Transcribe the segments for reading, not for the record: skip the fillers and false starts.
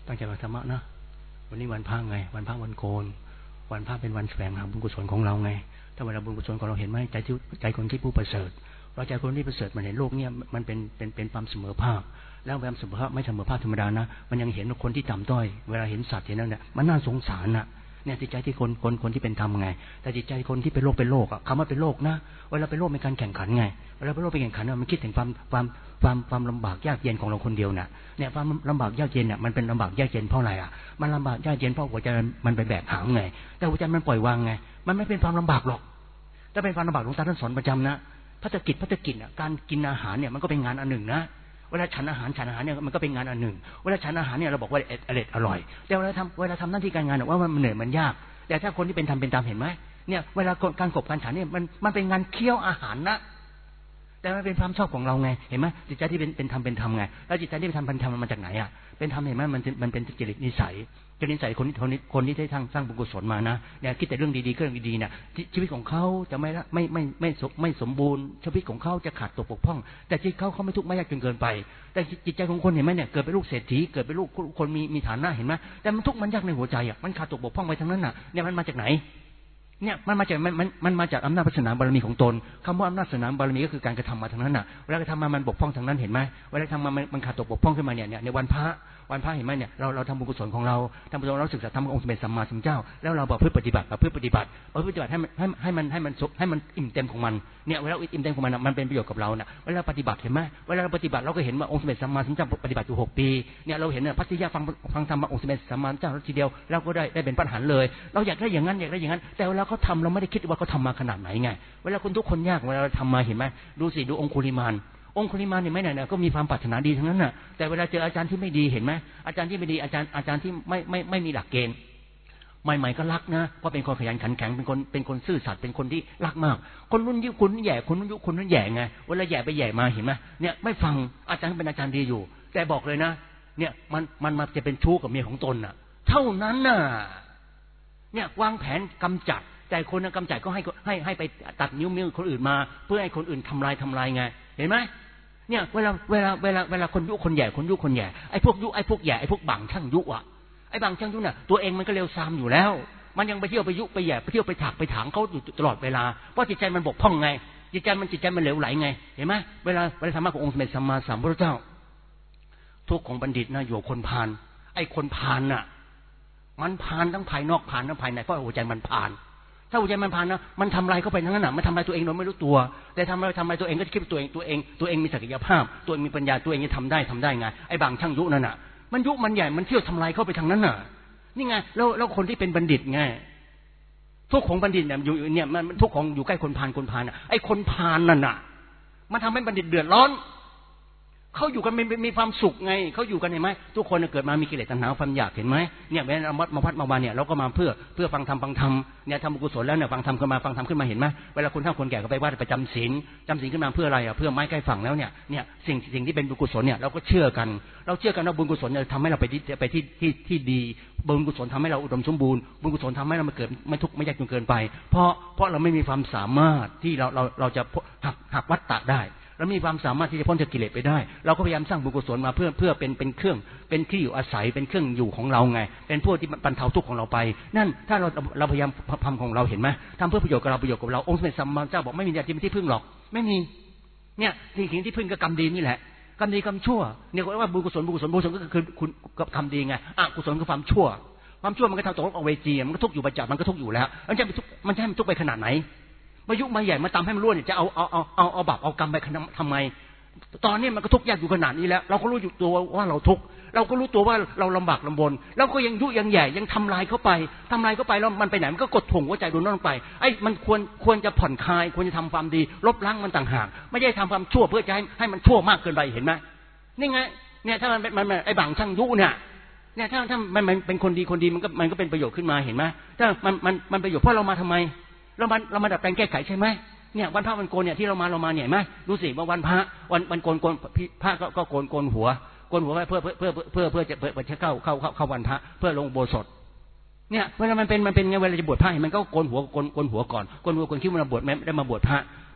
ตั้งใจฟังธรรมะนะวันนี้วันพระไงวันพระวันโกนวันพระเป็นวันแสวงหาบุญกุศลของเราไงถ้าเวลาบุญกุศลของเราเห็นไหมใจคนที่ผู้ประเสริฐเราใจคนที่ประเสริฐมันเห็นโลกเนี่ยมันเป็นความเสมอภาคแล้วความเสมอภาคไม่เสมอภาคธรรมดานะมันยังเห็นคนที่ต่ำต้อยเวลาเห็นสัตว์เห็นนั่นเนี่ยมันน่าสงสารนะเนี่ยจิตใจที่คนที่เป็นธรรมไงแต่จิตใจคนที่เป็นโลกอ่ะคำว่าเป็นโลกนะเวลาเป็นโลกเป็นการแข่งขันไงเวลาเป็นโลกเป็นแข่งขันมันคิดถึงความลำบากยากเย็นของเราคนเดียวน่ะเนี่ยความลำบากยากเย็นเนี่ยมันเป็นลำบากยากเย็นเพราะอะไรอ่ะมันลำบากยากเย็นเพราะหัวใจมันไปแบกหามไงแต่หัวใจมันปล่อยวางไงมันไม่เป็นความลำบากหรอกถ้าเป็นความลำบากหลวงตาท่านสอนประจำนะพัฒกิจอ่ะการกินอาหารเนี่ยมันก็เป็นงานอันหนึ่งนะเวลาฉันอาหารเนี่ยมันก็เป็นงานอันหนึ่งเวลาฉันอาหารเนี่ยเราบอกว่าอร่อยแต่เวลาทำหน้าที่การงานว่ามันเหนื่อยมันยากแต่ถ้าคนที่เป็นทำเป็นตามเห็นไหมเนี่ยเวลาการกบการฉันเนี่ยมันเป็นงานเคี่ยวอาหารนะแต่มันเป็นความชอบของเราไงเห็นไหมจิตใจที่เป็นธรรมเป็นธรรมไงแล้วจิตใจที่เป็นธรรมเป็นธรรมมันมาจากไหนอ่ะเป็นธรรมเห็นไหมมันเป็นจริตนิสัยคนที่ได้สร้างบุญกุศลมานะเนี่ยคิดแต่เรื่องดีๆเรื่องดีๆเนี่ยชีวิตของเขาจะไม่สมบูรณ์ชีวิตของเขาจะขาดตกบกพร่องแต่จิตเขาไม่ทุกข์ไม่ยากจนเกินไปแต่จิตใจของคนเห็นไหมเนี่ยเกิดเป็นลูกเศรษฐีเกิดเป็นลูกคนมีฐานะเห็นไหมแต่มันทุกข์มันยากในหัวใจอ่ะมันขาดตกบกพร่องไปทั้งนั้นน่ะเนี่ยมันมาจากไหนเนี่ยมันมาจากอำนาจศาสนาบารมีของตนคำว่าอำนาจศาสนาบารมีก็คือการกระทำมาทั้งนั้นน่ะเวลากระทำมามันบกพร่องทั้งนั้นเห็นไหมเวลาทำมามันขาดตกบกพร่องขึ้นมาเนี่ยในวันพระเห็นไหมเนี่ยเราทำบุญกุศลของเราทำบุญเราศึกษาธรรมขององค์สมเด็จสัมมาสัมพุทธเจ้าแล้วเราบอกเพื่อปฏิบัติให้มันอิ่มเต็มของมันเนี่ยเวลาอิ่มเต็มของมันมันเป็นประโยชน์กับเราน่ะเวลาปฏิบัติเห็นไหมเวลาเราปฏิบัติเราก็เห็นว่าองค์สมเด็จสัมมาสัมพุทธเจ้าปฏิบัติอยู่6 ปีเนี่ยเราเห็นเนี่ยพัทยาฟังธรรมองค์สมเด็จสัมมาสัมพุทธเจ้าทีเดียวเราก็ได้เป็นพระอรหันต์เลยเราอยากได้อย่างนั้นแต่เวลาเขาทำเราไม่ได้คิดว่าเขาทำมาขนาดไหนไงเวลาคนทุกคนยากเวลาเราทำมาเห็นไหมดูองคุลิมานเห็นไหมเนี่ยก็มีความปรารถนาดีทั้งนั้นน่ะแต่เวลาเจออาจารย์ที่ไม่ดีเห็นไหมอาจารย์ที่ไม่ดีอาจารย์ที่ไม่มีหลักเกณฑ์ใหม่ๆก็รักนะเพราะเป็นคนขยันขันแข็งเป็นคนซื่อสัตย์เป็นคนที่รักมากคนรุ่นยุคคนแย่คนรุ่นยุคคนนั้นแย่ไงเวลาแย่ไปแย่มาเห็นไหมเนี่ยไม่ฟังอาจารย์เป็นอาจารย์ดีอยู่แต่บอกเลยนะเนี่ยมันมาจะเป็นชู้กับเมียของตนน่ะเท่านั้นน่ะเนี่ยวางแผนกำจัดแต่คนกำจัดก็ให้ไปตัดนิ้วมือคนอื่นมาเพื่อให้คนอื่นทำลายไงเห็นไหมเนี่ยเวลาคนยุคนแย่ไอ้พวกยุไอ้พวกแย่ไอ้พวกบังช่างยุอ่ะไอ้บังช่างยุน่ะตัวเองมันก็เร็วซามอยู่แล้วมันยังไปเที่ยวไปยุไปแย่ไปเที่ยวไปถักไปถางเขาอยู่ตลอดเวลาเพราะจิตใจมันบกพร่องไงจิตใจมันเหลวไหลไงเห็นไหมเวลาธรรมะขององค์สมเด็จสัมมาสัมพุทธเจ้าทุกของบัณฑิตนะอยู่คนพาลไอ้คนพาลน่ะมันพาลทั้งภายนอกพาลทั้งภายในเพราะหัวใจมันพาลถ้าหัวใจมันพาลนะมันทำลายเข้าไปทั้งนั้นน่ะมันทำลายตัวเองโดยไม่รู้ตัวแต่ทำลายตัวเองก็คิดตัวเองมีศักยภาพตัวเองมีปัญญาตัวเองจะทำได้ไงไอ้บางช่างยุนั่นน่ะมันยุมันใหญ่มันเที่ยวทำลายเข้าไปทางนั้นน่ะนี่ไงแล้วคนที่เป็นบัณฑิตไงทุกของบัณฑิตเนี่ยอยู่เนี่ยมันทุกของอยู่ใกล้คนพาลน่ะไอ้คนพาลนั่นน่ะมันทำให้บัณฑิตเดือดร้อนเขาอยู่กันมีความสุขไงเขาอยู่กันเห็นไหมทุกคนเกิดมามีกิเลสตัณหาความอยากเห็นไหมเนี่ยแม้มาพัดมาวันเนี่ยเราก็มาเพื่อฟังธรรมเนี่ยทำบุญกุศลแล้วเนี่ยฟังธรรมขึ้นมาเห็นไหมเวลาคนเฒ่าคนแก่ก็ไปวัดไปจำศีลขึ้นมาเพื่ออะไรอ่ะเพื่อไม้ใกล้ฝั่งแล้วเนี่ยสิ่งที่เป็นบุญกุศลเนี่ยเราก็เชื่อกันว่าบุญกุศลจะทำให้เราไปที่ดีบุญกุศลทำให้เราอุดมสมบูรณ์บุญกุศลทำให้เราเกิดไม่ทุกข์ไม่ยากจนเกินไปเพราะเราไม่มีความสามารถที่เราจะหักวัฏฏะได้เรามีความสามารถที่จะพ้นจากกิเลสไปได้เราก็พยายามสร้างบุญกุศลมาเพื่อเป็นเครื่องเป็นที่อยู่อาศัยเป็นเครื่องอยู่ของเราไงเป็นพวกที่บรรเทาทุกข์ของเราไปนั่นถ้าเราพยายามทำของเราเห็นไหมทำเพื่อประโยชน์กับเราองค์สมเด็จสัมมาสัมพุทธเจ้าบอกไม่มีอะไรที่พึ่งหรอกไม่มีเนี่ยสิ่งที่พึ่งก็กรรมดีนี่แหละกรรมดีกรรมชั่วเนี่ยก็ว่าบุญกุศลก็คือคุณกับกรรมดีไงอกุศลคือความชั่วมันก็ทำตกเอาเวจีมันก็ทุกข์อยู่ประจำมันก็ทุกข์อยู่แล้วมันจะให้มันทุกข์ไปขนาดไหนมายุมาใหญ่มาตำให้มันร่วนเนี่ยจะเอาบาปเอากรรมไปทำไมตอนนี้มันก็ทุกข์ยากอยู่ขนาดนี้แล้วเราก็รู้อยู่ตัวว่าเราทุกข์เราก็รู้ตัวว่าเราลำบากลำบนแล้วก็ยังยุยังใหญ่ยังทำลายเข้าไปแล้วมันไปไหนมันก็กดถ่วงหัวใจดูนั่นลงไปไอ้มันควรจะผ่อนคลายควรจะทำความดีลบล้างมันต่างหากไม่ใช่ทำความชั่วเพื่อจะให้มันชั่วมากเกินไปเห็นไหมนี่ไงเนี่ยถ้ามันไอ้บางช่างยุเนี่ยถ้ามันเป็นคนดีมันก็เป็นประโยชน์ขึ้นมาเห็นไหมถ้ามันประโยชน์เพราะเรามาทำไมเรามาดัดแปลงแก้ไขใช่ไหมเนี่ยวันพระวันโกนเนี่ยที่เรามาเนี่ยไหมดูสิว่าวันพระวันโกนพระก็โกนหัวไว้เพื่อจะเข้าวันพระเพื่อลงโบสถเนี่ยเวลามันเป็นไงเวลาจะบวชพระมันก็โกนหัวก่อนโกนคิ้วมันบวชไม่ได้มาบวชพระ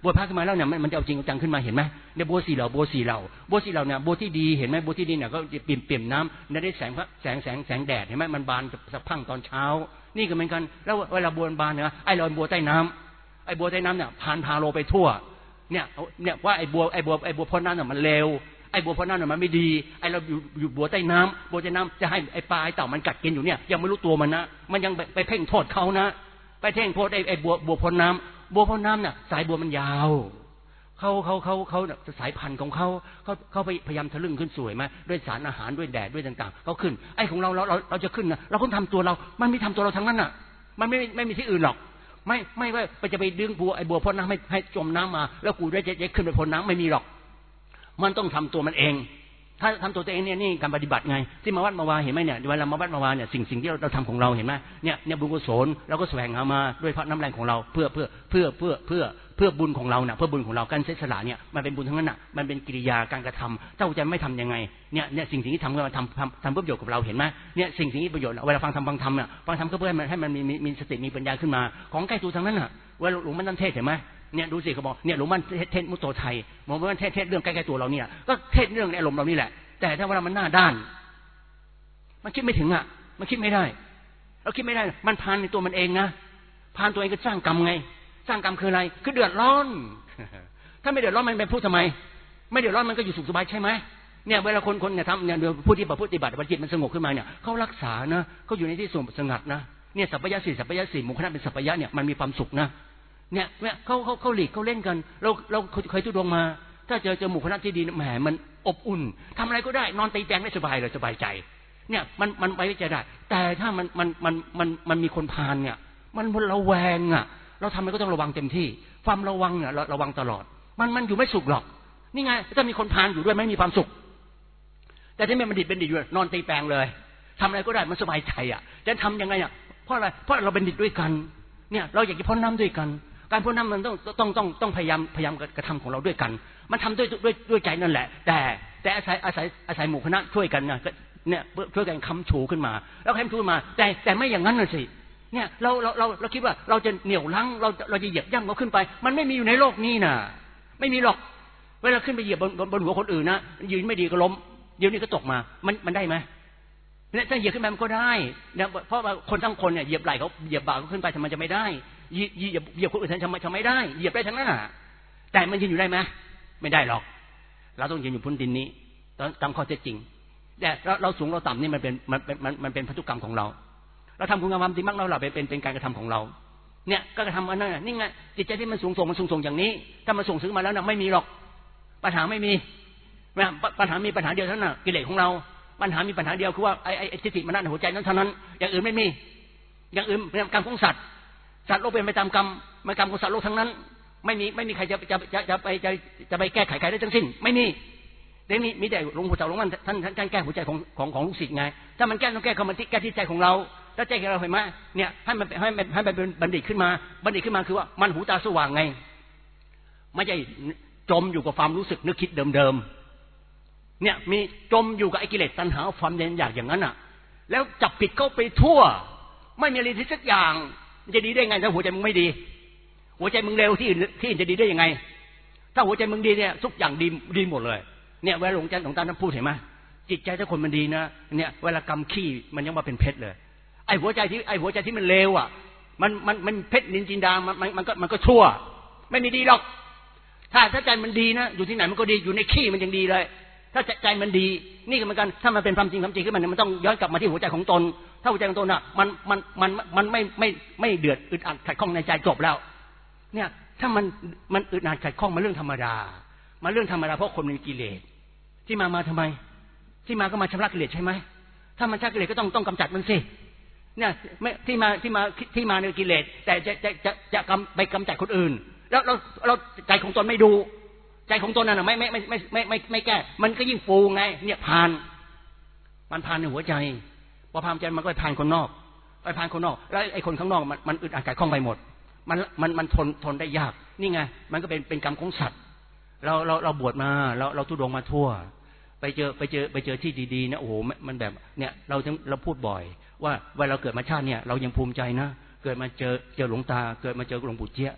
บวชพระขึ้นมาแล้วเนี่ยมันจะเอาจริงเอาจังขึ้นมาเห็นไหมเนี่ยบัวสี่เหล่าเนี่ยบัวที่ดีเห็นไหมบัวที่ดีเนี่ยก็เปี่ยมน้ำได้แสงแดดเห็นไหมมันบานสะพรั่งตอนเช้านี่ก็เหมือนกันแล้วเวลาบัวบานเนี่ยไอ้เราบัวใต้น้ำเนี่ยพาโลไปทั่วเนี่ยว่าไอ้บัวพ้นน้ำเนี่ยมันเลวไอ้บัวพ้นน้ำเนี่ยมันไม่ดีไอ้เราอยู่บัวใต้น้ำจะให้ไอ้ปลาไอ้เต่ามันกัดกินอยู่เนี่ยยังไม่รู้ตัวมันนะมันยังไปเพ่งโทษเขานะไปเพ่งโทษไอ้บัวพ้นน้ำเนี่ยสายบัวมันยาวเขาสายพันธุ์ของเขาพยายามทะลึ่งขึ้นสวยไหมด้วยสารอาหารด้วยแดดด้วยต่างๆเขาขึ้นไอ้ของเราจะขึ้นนะเราต้องทำตัวเรามันไม่ทำตัวเราทั้งนั้นน่ะมันไม่มีที่อื่นหรอกไม่ว่าจะไปดึงไอ้บัวพ้นน้ำให้จมน้ำมาแล้วกูได้จะขึ้นไปพ้นน้ำไม่มีหรอกมันต้องทำตัวมันเองถ้าทำตัวเองเนี่ยนี่การปฏิบัติไงที่มาวัดมาวาเห็นไหมเนี่ยเวลามาวัดมาวาเนี่ยสิ่งที่เราทำของเราเห็นไหมเนี่ยบุญกุศลเราก็แสวงหามาด้วยพระน้ำแรงของเราเพื่อบุญของเราเนี่ยเพื่อบุญของเราการเสียสละเนี่ยมันเป็นบุญทั้งนั้นน่ะมันเป็นกิริยาการกระทำถ้าจะไม่ทำยังไงเนี่ยสิ่งที่ทำก็มาทำเพื่อประโยชน์กับเราเห็นไหมเนี่ยสิ่งที่ประโยชน์เวลาฟังธรรมเนี่ยฟังธรรมก็เพื่อให้มันมีสติมีปัญญาขึ้นมาของใกล้ตัวทั้งนั้นน่ะเวลาหลวงมันนั่นเทศเห็นไหมเนี่ยดูสิเขาบอกเนี่ยหลวงมันเทศมุตโตไทยหลวงมันเทศเรื่องใกล้ๆตัวเราเนี่ยก็เทศเรื่องในอารมณ์เรานี่แหละแต่ถ้าเวลามันหน้าด้านมันคิดไม่ถึงอ่ะมันคิดไม่ได้เราคิดไม่ได้มันพานในตัวมันเองนะพานตัวเองก็สร้างกรรมไงสร้างกรรมคืออะไรคือเดือดร้อนถ้าไม่เดือดร้อนมันไปพูดทำไมไม่เดือดร้อนมันก็อยู่สุขสบายใช่ไหมเนี่ยเวลาคนเนี่ยทำเนี่ยผู้ที่ปฏิบัติจิตมันสงบขึ้นมาเนี่ยเขารักษานะเขาอยู่ในที่สงัดนะเนี่ยสัพพยะสี่หมู่คณะเป็นสัพพยะเนี่ยมันมีความสุขนะเนี่ยเขาหลีกเขาเล่นกันเราเคยทุดงมาถ้าเจอหมู่คณะที่ดีแหมมันอบอุ่นทำอะไรก็ได้นอนตีแปลงได้สบายเลยสบายใจเนี่ยมันไปวิจัยได้แต่ถ้ามันมีคนพาลเนี่ยมันระแวงอ่ะเราทำอะไรก็ต้องระวังเต็มที่ความระวังเนี่ยระวังตลอดมันอยู่ไม่สุขหรอกนี่ไงถ้ามีคนพาลอยู่ด้วยไม่มีความสุขแต่ที่ไม่บัณฑิตเป็นดิอยู่นอนตีแปลงเลยทำอะไรก็ได้มันสบายใจอ่ะจะทำยังไงอ่ะเพราะอะไรเพราะเราเป็นดิด้วยกันเนี่ยเราอยากจะพ้นน้ำด้วยกันการพ้นน้ำมันต้องพยายามกระทำของเราด้วยกันมันทำด้วยใจนั่นแหละแต่อาศัยหมู่คณะช่วยกันเนี่ยช่วยกันค้ำชูขึ้นมาแล้วค้ำชูขึ้นมาแต่ไม่อย่างนั้นเลยสิเนี่ยเราคิดว่าเราจะเหนี่ยวรั้งเราจะเหยียบย่ำเขาขึ้นไปมันไม่มีอยู่ในโลกนี้นะไม่มีหรอกเวลาขึ้นไปเหยียบบนหัวคนอื่นนะยืนไม่ดีก็ล้มยืนนี่ก็ตกมามันได้ไหมเนี่ยถ้าเหยียบขึ้นมามันก็ได้เนี่ยเพราะว่าคนทั้งคนเนี่ยเหยียบไหล่เขาเหยียบบ่าเขาขึ้นไปทำไมจะไม่ได้เหยียบคนอื่นทำไมไม่ได้เหยียบได้ทั้งนั้นแต่มันยืนอยู่ได้ไหมไม่ได้หรอกเราต้องยืนอยู่พื้นดินนี้ตามข้อเท็จจริงแต่เราสูงเราต่ำนี่มันเป็นพันธุกรรมของเราเราทำคุณงามความดีมากเราเป็นการกระทำของเราเนี่ยก็กระทำอันนั้นนี่ไงจิตใจที่มันสูงส่งอย่างนี้ถ้ามันส่งถึงมาแล้วนะไม่มีหรอกปัญหาไม่มีปัญหามีปัญหาเดียวเท่านั้นกิเลสของเราปัญหามีปัญหาเดียวคือว่าไอ้ทิฏฐิมานะในหัวใจนั้นเท่านั้นอย่างอื่นไม่มีอย่างอื่นเป็นกรรมของสัตว์โลกเป็นไปตามกรรมมันกรรมของสัตว์โลกทั้งนั้นไม่มีใครจะไปแก้ไขใครได้ทั้งสิ้นไม่มีแต่มีแต่หลวงปู่เจ้าหลวงมันท่านแก้หัวใจของลูกศิษย์ไงถ้ามันแก้ต้องแก้เขามันแก้ที่ใจของเราถ้าใจของเราเห็นไหมเนี่ยให้มันเป็นบัณฑิตขึ้นมาคือว่ามันหูตาสว่างไงไม่ใช่จมอยู่กับความรู้สึกนึกคิดเดิมเนี่ยมีจมอยู่กับไอ้กิเลสตัณหาความอยากอย่างนั้นอ่ะแล้วจับผิดเข้าไปทั่วไม่มีอะไรที่สักอย่างจะดีได้ไงถ้าหัวใจมึงไม่ดีหัวใจมึงเร็วที่อื่นจะดีได้ยังไงถ้าหัวใจมึงดีเนี่ยทุกอย่างดีหมดเลยเนี่ยเวลาหลวงตาท่านพูดเห็นไหมจิตใจถ้าคนมันดีนะเนี่ยเวลากำขี้มันยังมาเป็นเพชรเลยไอ้หัวใจที่มันเลวอ่ะมันเพชรนินจินดามันก็ชั่วไม่มีดีหรอกถ้าใจมันดีนะอยู่ที่ไหนมันก็ดีอยู่ในขี้มันยังดีเลยถ้าใจมันดีนี่ก็เหมือนกันถ้ามันเป็นความจริงขึ้นมันต้องย้อนกลับมาที่หัวใจของตนถ้าหัวใจของตนอ่ะมันไม่เดือดอึดอัดขัดข้องในใจจบแล้วเนี่ยถ้ามันอึดอัดขัดข้องมาเรื่องธรรมดาเพราะคนมีกิเลสที่มาทำไมที่มาก็มาชำระกิเลสใช่ไหมถ้ามันชำระกิเลสก็ต้องกำจัดมันสิเนี่ยที่มาในกิเลสแต่จะไปกำจัดคนอื่นแล้วเราใจของตนไม่ดูใจของตนนั่นน่ะไม่แก้มันก็ยิ่งฟูไงเนี่ยมันพานในหัวใจพอพานใจมันก็ไปพานคนนอกแล้วไอ้คนข้างนอกมันอึดอัดขัดข้องไปหมดมันทนได้ยากนี่ไงมันก็เป็นกรรมของสัตว์เราบวชมาเราทุดงมาทั่วไปเจอที่ดีๆนะโอ้โหมันแบบเนี่ยเราพูดบ่อยว่าเวลาเราเกิดมาชาติเนี่ยเรายังภูมิใจนะเกิดมาเจอหลวงตาเกิดมาเจอหลวงปู่เจี๊ย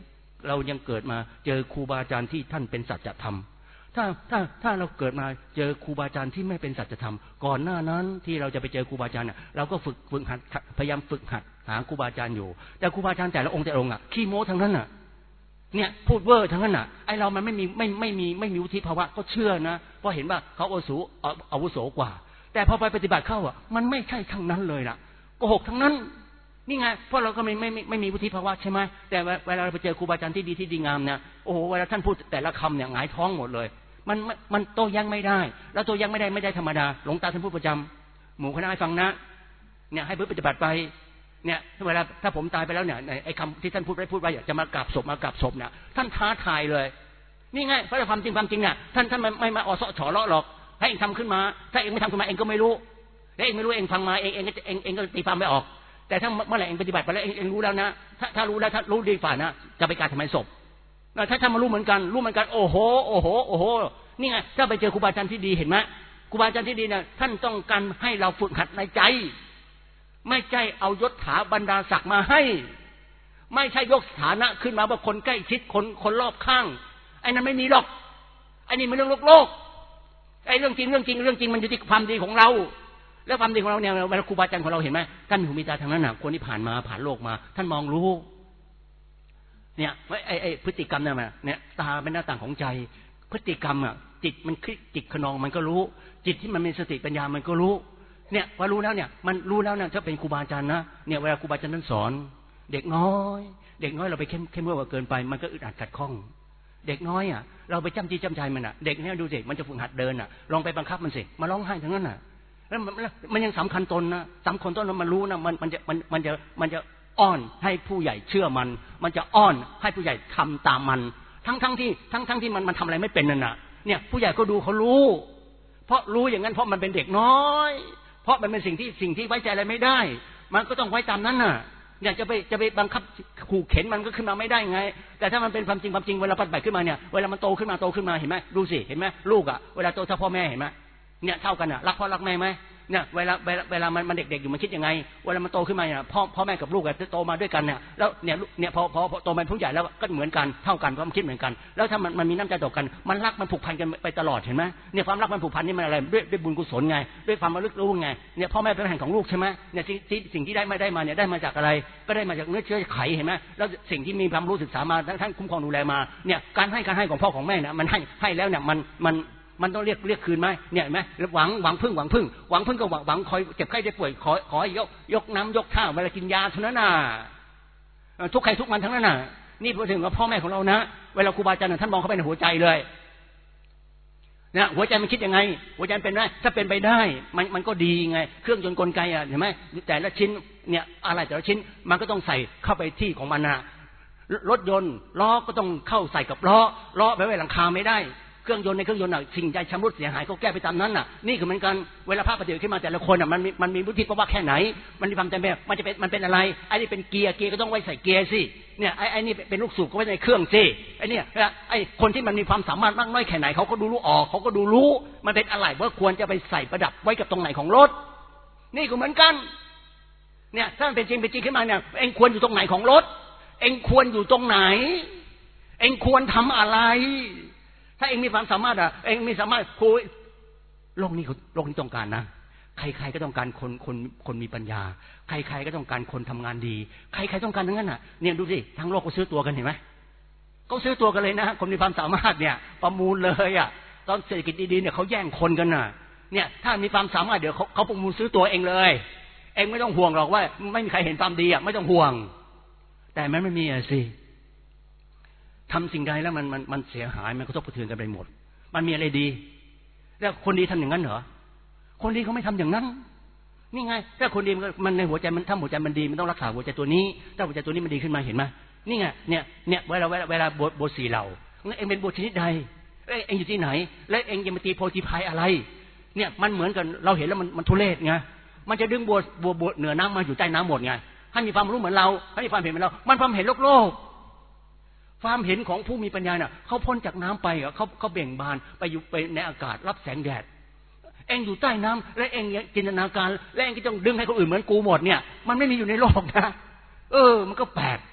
เรายังเกิดมาเจอครูบาอาจารย์ที่ท่านเป็นสัจธรรมถ้าเราเกิดมาเจอครูบาอาจารย์ที่ไม่เป็นสัจธรรมก่อนหน้านั้นที่เราจะไปเจอครูบาอาจารย์เราก็ฝึกหัดพยายามฝึกหัดหาครูบาอาจารย์อยู่แต่ครูบาอาจารย์แต่ละองค์ขี้โม้ทั้งนั้นเนี่ยพูดเวอร์ทั้งนั้นไอเรามันไม่มีวุฒิภาวะก็เชื่อนะเพราะเห็นว่าเขาอาวุโสกว่าแต่พอไปปฏิบัติเข้ามันไม่ใช่ทั้งนั้นเลยล่ะโกหกทั้งนั้นนี่ไงเพราะเราก็ไม่มีวุฒิภาวะใช่ไหมแต่เวลาเราไปเจอครูบาอาจารย์ที่ดีงามเนี่ยโอ้โหเวลาท่านพูดแต่ละคำเนี่ยหงายท้องหมดเลยมันโต้แย้งไม่ได้แล้วโต้แย้งไม่ได้ธรรมดาหลวงตาท่านพูดประจำหมู่คณะให้ฟังนะเนี่ยให้เพื่อปฏิบัติไปเนี่ยเวลาถ้าผมตายไปแล้วเนี่ยไอ้คำที่ท่านพูดไว้จะมากราบศพเนี่ยท่านท้าทายเลยนี่ไงเพราะความจริงเนี่ยท่านไม่มาอสฉอเลาะหรอกให้เองทำขึ้นมาถ้าเองไม่ทำขึ้นมาเองก็ไม่รู้แล้วเองไม่รู้เองฟังมาเองก็ตีความไม่ออกแต่ถ้าเมื่อไหร่เองปฏิบัติไปแล้วเองรู้แล้วนะถ้ารู้แล้วถ้ารู้ดีฝ่านะจะไปการทำไมศพถ้ามารู้เหมือนกันโอ้โหนี่ไงถ้าไปเจอครูบาอาจารย์ที่ดีเห็นไหมครูบาอาจารย์ที่ดีเนี่ยท่านต้องการให้เราฝึกหัดในใจไม่ใช่เอายศถาบรรดาศักดิ์มาให้ไม่ใช่ยกฐานะขึ้นมาว่าคนใกล้ชิดคนรอบข้างไอ้นั้นไม่มีหรอกไอ้นี่มันเรื่องโลกไอ้เรื่องจริงมันอยู่ที่ความดีของเราแล้วความดีของเราเนี่ยเวลาครูบาอาจารย์ของเราเห็นไหมท่านมีหูมีตาทางนั้นคนที่ผ่านโลกมาท่านมองรู้เนี่ยไอ้พฤติกรรมเนี่ยตาเป็นหน้าต่างของใจพฤติกรรมจิตมันคลิกจิตขนองมันก็รู้จิตที่มันมีสติปัญญามันก็รู้เนี่ยพอรู้แล้วเนี่ยมันรู้แล้วเนี่ยถ้าเป็นครูบาอาจารย์นะเนี่ยเวลาครูบาอาจารย์ท่านสอนเด็กน้อยเราไปเข้มงวดเกินไปมันก็อึดอัดขัดข้องเด็กน้อยเราไปจ้ำจี้จ้ำใจมันเด็กเนี่ยดูสิมันจะฝึกหัดเดินลองไปบังคับมันสิมาร้องไห้ทั้งนั้นแล้วมันยังสำคัญตนนะสำคัญตนมันรู้นะมันจะอ้อนให้ผู้ใหญ่เชื่อมันจะอ้อนให้ผู้ใหญ่ทำตามมันทั้งที่มันทำอะไรไม่เป็นนั่นน่ะเนี่ยผู้ใหญ่ก็ดูเขารู้เพราะรู้อย่างนั้นเพราะมันเป็นเด็กน้อยเพราะมันเป็นสิ่งที่ไว้ใจอะไรไม่ได้มันก็ต้องไว้ตามนั้นน่ะอยากจะไปบังคับขู่เข็นมันก็ขึ้นมาไม่ได้ไงแต่ถ้ามันเป็นความจริงเวลาปฏิบัติขึ้นมาเนี่ยเวลามันโตขึ้นมาเห็นไหมดูสิเห็นไหมลูกเวลาโตเท่าพ่อแม่เห็นไหมเนี่ยเท่ากันรักพ่อรักแม่ไหมเนี่ยเวลามันเด็กๆอยู่มันคิดยังไงเวลามันโตขึ้นมาเนี่ยพ่อแม่กับลูกโตมาด้วยกันเนี่ยแล้วเนี่ยพอโตมาเป็นผู้ใหญ่แล้วก็เหมือนกันเท่ากันความคิดเหมือนกันแล้วถ้ามันมีน้ำใจต่อกันมันรักมันผูกพันกันไปตลอดเห็นไหมเนี่ยความรักมันผูกพันนี่มันอะไรด้วยบุญกุศลไงด้วยความระลึกรู้ไงเนี่ยพ่อแม่เป็นแห่งของลูกใช่ไหมเนี่ยสิ่งที่ได้มาเนี่ยได้มาจากอะไรก็ได้มาจากเนื้อเชื้อไขเห็นไหมแล้วสิ่งที่มีความรู้ศึกษามาท่านคุ้มครองดูแลมาเนี่ยการให้ของพ่อของแม่เนี่ยมันให้แล้วเนี่ยมันต้องเรียกคืนไหมเนี่ยเห็นไหมหวังพึ่งก็หวังคอยเจ็บไข้ได้ป่วยขอยกน้ำยกท่าเวลากินยาเท่านั้นน่ะทุกใครทุกมันทั้งนั้นน่ะนี่พูดถึงกับพ่อแม่ของเรานะเวลาครูบาอาจารย์ท่านมองเข้าไปในหัวใจเลยนะหัวใจมันคิดยังไงหัวใจเป็นไงถ้าเป็นไปได้มันก็ดีไงเครื่องยนต์กลไกเห็นไหมแต่ละชิ้นเนี่ยอะไรแต่ละชิ้นมันก็ต้องใส่เข้าไปที่ของมันนะรถยนต์ล้อก็ต้องเข้าใส่กับล้อไปไว้หลังคาไม่ได้เครื่องยนต์สิ่งใดชำรุดเสียหายก็แก้ไปตามนั้นนี่คือเหมือนกันเวลาภาพปฏิบัติขึ้นมาแต่ละคนมันมีวุฒิภาวะแค่ไหนมันมีความจำเป็นมันเป็นอะไรไอ้นี่เป็นเกียร์ก็ต้องไว้ใส่เกียร์สิเนี่ยไอ้นี่เป็นลูกสูบก็ไว้ในเครื่องสิไอ้นี่ไอ้คนที่มันมีความสามารถมากน้อยแค่ไหนเขาก็ดูรู้ออกเขาก็ดูรู้มันเป็นอะไรว่าควรจะไปใส่ประดับไว้กับตรงไหนของรถนี่ก็เหมือนกันเนี่ยถ้ามันเป็นจริงขึ้นมาเนี่ยเองควรอยู่ตรงไหนของรถเองควรอยู่ตรงไหนเองควรทำอะไรถ้าเองมีความสามารถเองมีสามารถคุยโลกนี้ต้องการนะใครๆก็ต้องการคนมีปัญญาใครๆก็ต้องการคนทำงานดีใครๆต้องการทั้งนั้นเนี่ยดูสิทั้งโลกก็ซื้อตัวกันเห็นไหมเขาซื้อตัวกันเลยนะคนมีความสามารถเนี่ยประมูลเลยตอนเศรษฐกิจดีๆเนี่ยเขาแย่งคนกันเนี่ยถ้ามีความสามารถเดี๋ยวเขาประมูลซื้อตัวเองเลยเองไม่ต้องห่วงหรอกว่าไม่มีใครเห็นความดีไม่ต้องห่วงแต่มันไม่มีสิทำสิ่งใดแล้วมันเสียหายมันกระทบกระเทือนกันไปหมดมันมีอะไรดีแล้วคนดีทำอย่างนั้นเหรอคนดีเขาไม่ทำอย่างนั้นนี่ไงถ้าคนดีมันในหัวใจมันถ้าหัวใจมันดีมันต้องรักษาหัวใจตัวนี้ถ้าหัวใจตัวนี้มันดีขึ้นมาเห็นไหมนี่ไงเนี่ยเวลาบท4เหล่าเองเป็นบทชนิดใดเองอยู่ที่ไหนและเองจะมาตีโพธิภัยอะไรเนี่ยมันเหมือนกันเราเห็นแล้วมันทุเรศไงมันจะดึงบัวเหนือน้ำมาอยู่ใต้น้ำหมดไงให้มีความรู้เหมือนเราให้มีความเห็นเหมือนเรามันความเห็นโลกความเห็นของผู้มีปัญญาเนี่ยเขาพ้นจากน้ำไปเขาเบ่งบานไปอยู่ไปในอากาศรับแสงแดดเองอยู่ใต้น้ำและเองจินตนาการและเองก็ต้องดึงให้คนอื่นเหมือนกูหมดเนี่ยมันไม่มีอยู่ในโลกนะมันก็แปลก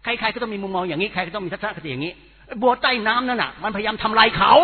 ใครๆก็ต้องมีมุมมองอย่างนี้ใครก็ต้องมีทัศนคติอย่างนี้บัวใต้น้ำนั่นน่ะมันพยายามทำลายเขา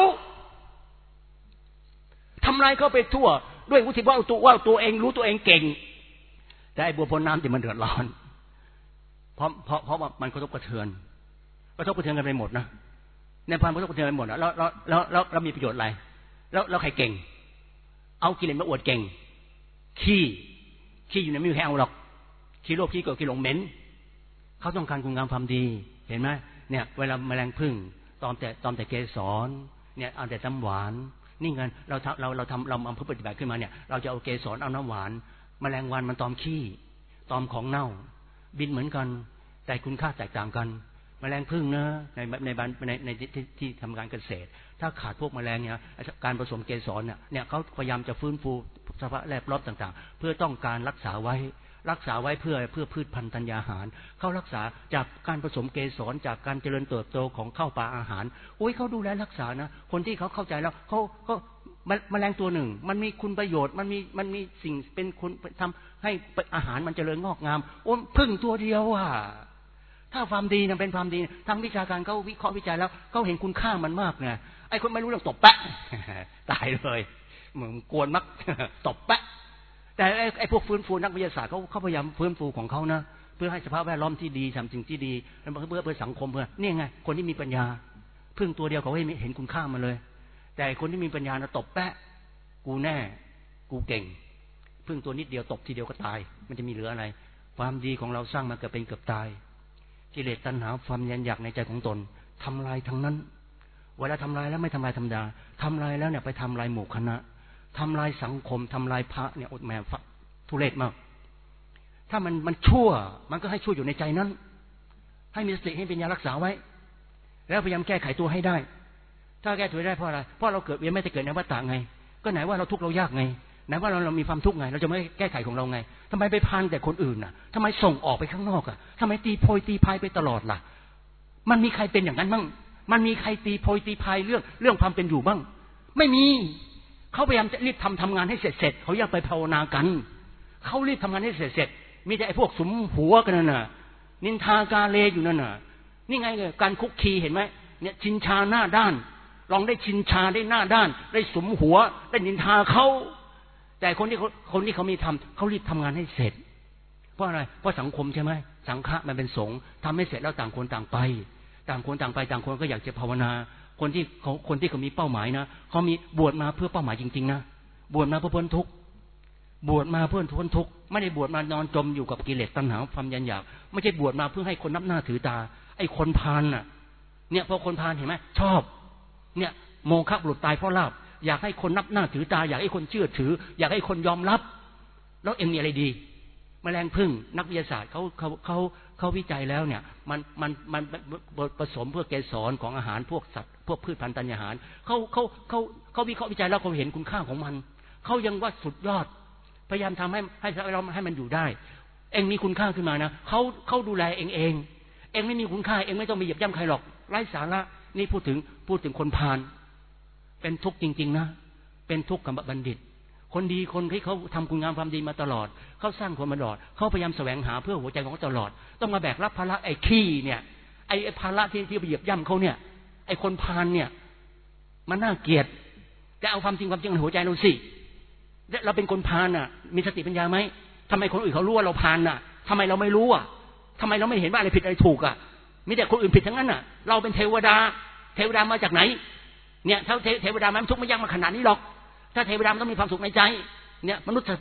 ทำลายเขาไปทั่วด้วยวุฒิว่าตัวเองรู้ตัวเองเก่งแต่ไอ้บัวพ้นน้ำที่มันเดือดร้อนเพราะว่ามันกระทบกระเทือนกันไปหมดนะในความกระทบกระเทือนไปหมดแล้วมีประโยชน์อะไรแล้วใครเก่งเอากิเลสมาอวดเก่งขี้อยู่ในไม่มีใครเอาหรอกขี้โลภขี้โกรธขี้หลงเหม็นเขาต้องการคุณงามความดีเห็นไหมเนี่ยเวลาแมลงผึ้งตอมแต่เกสรเนี่ยเอาแต่น้ำหวานนี่ไงเราเอาเพื่อปฏิบัติขึ้นมาเนี่ยเราจะเอาเกสรเอาน้ำหวานแมลงวันมันตอมขี้ตอมของเน่าบินเหมือนกันแต่คุณค่าแตกต่างกันแมลงผึ้งนะในที่ทำการเกษตรถ้าขาดพวกแมลงเนี่ยการผสมเกสรเนี่ยเขาพยายามจะฟื้นฟูสภาพแวดล้อมต่างๆเพื่อต้องการรักษาไว้เพื่อพืชพันธุ์ธัญญาหารเขารักษาจากการผสมเกสรจากการเจริญเติบโตของข้าวปลาอาหารโอ้ยเขาดูแลรักษานะคนที่เขาเข้าใจแล้วเขาแมลงตัวหนึ่งมันมีคุณประโยชน์มันมีสิ่งเป็นคุณทำให้อาหารมันเจริญงอกงามโอ้พึ่งตัวเดียวถ้าความดีเป็นความดีทางวิชาการเขาวิเคราะห์วิจัยแล้วเขาเห็นคุณค่ามันมากไงไอ้คนไม่รู้เรื่องตบแปะตายเลยเหมือนกวนมักตบแปะแต่ไอ้พวกฟื้นฟูนักวิทยาศาสตร์เขาพยายามฟื้นฟูของเขานะเพื่อให้สภาพแวดล้อมที่ดีทำสิ่งที่ดีเพื่อสังคมเพื่อนี่ไงคนที่มีปัญญาพึ่งตัวเดียวเขาเห็นคุณค่ามันเลยแต่คนที่มีปัญญาตบแปะกูแน่กูเก่งพึ่งตัวนิดเดียวตบทีเดียวก็ตายมันจะมีเหลืออะไรความดีของเราสร้างมาเกือบเป็นเกือบตายกิเลสตัณหาความยันอยากในใจของตนทำลายทั้งนั้นเวลาทำลายแล้วไม่ทำลายธรรมดาทำลายแล้วเนี่ยไปทำลายหมู่คณะทำลายสังคมทำลายพระเนี่ยอดแม่ทุเรศมากถ้ามันชั่วมันก็ให้ชั่วอยู่ในใจนั้นให้มีสติให้ปัญญารักษาไว้แล้วพยายามแก้ไขตัวให้ได้ถ้าแก้ตัวได้เพราะอะไรเพราะเราเกิดเวียนไม่ได้เกิดในวัฏฏะไงก็ไหนว่าเราทุกข์เรายากไงไหนว่าเรามีความทุกข์ไงเราจะไม่แก้ไขของเราไงทำไมไปพานแต่คนอื่นทำไมส่งออกไปข้างนอกทำไมตีโพยตีพายไปตลอดล่ะมันมีใครเป็นอย่างนั้นบ้างมันมีใครตีโพยตีพายเรื่องความเป็นอยู่บ้างไม่มีเขาพยายามจะรีบทำงานให้เสร็จเขาอยากไปภาวนากันเขารีบทำงานให้เสร็จมีแต่ไอ้พวกสุมหัวกันน่ะนินทากาเลอยู่นั่นน่ะนี่ไงการคุกคีเห็นไหมเนี่ยชินชาหน้าด้านลองได้ชินชาได้หน้าด้านได้สุมหัวได้นินทาเขาแต่คนที่เขามีทำเขารีบทำงานให้เสร็จเพราะอะไรเพราะสังคมใช่ไหมสังฆะมันเป็นสงฆ์ทำให้เสร็จแล้วต่างคนต่างไปต่างคนก็อยากจะภาวนาคนที่เขามีเป้าหมายนะเขามีบวชมาเพื่อเป้าหมายจริงๆนะบวชมาเพื่อพ้นทุกข์บวชมาเพื่อพ้นทุกข์ไม่ได้บวชมานอนจมอยู่กับกิเลสตัณหาความยันอยากไม่ใช่บวชมาเพื่อให้คนนับหน้าถือตาไอ้คนพาลน่ะเนี่ยพอคนพาลเห็นไหมชอบเนี่ยโมฆะบุรุษตายเพราะลาภอยากให้คนนับหน้าถือตาอยากให้คนเชื่อถืออยากให้คนยอมรับแล้วเอ็งมีอะไรดีแมลงผึ้งนักวิทยาศาสตร์เขาวิจัยแล้วเนี่ยมันผสมเพื่อเกสรของอาหารพวกสัตว์พวกพืชพันธุ์ธัญญาหารเขาวิเคราะห์วิจัยแล้วเขาเห็นคุณค่าของมันเขายังว่าสุดยอดพยายามทำให้มันอยู่ได้เอ็งมีคุณค่าขึ้นมานะเขาดูแลเองไม่มีคุณค่าเอ็งไม่ต้องไปเหยียบย่ำใครหรอกไร้สาระนี่พูดถึงคนพาลเป็นทุกข์จริงๆนะเป็นทุกข์กับบัณฑิตคนดีคนที่เขาทำคุณงามความดีมาตลอดเขาสร้างคนมาตลอดเขาพยายามแสวงหาเพื่อหัวใจของเขาตลอดต้องมาแบกรับภาระไอ้ขี้เนี่ยไอ้ภาระที่ไปเหยียบย่ำเขาเนี่ยไอ้คนพาลเนี่ยมันน่าเกลียดแต่เอาความจริงในหัวใจเราสิเราเป็นคนพาลมีสติปัญญาไหมทำไมคนอื่นเขารู้ว่าเราพาลทำไมเราไม่รู้ทำไมเราไม่เห็นว่าอะไรผิดอะไรถูกมีแต่คนอื่นผิดทั้งนั้นเราเป็นเทวดามาจากไหนเนี่ยถ้าเทวดามันทุกข์ไม่ยากมาขนาดนี้หรอกถ้าเทวดามันต้องมีความสุขในใจเนี่ยมนุษย์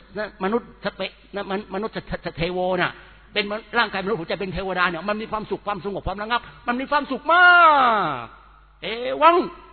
เทโวน่ะเป็นร่างกายมนุษย์หัวใจเป็นเทวดาเนี่ยมันมีความสุขความสงบความระงับมันมีความสุขมากเอวัง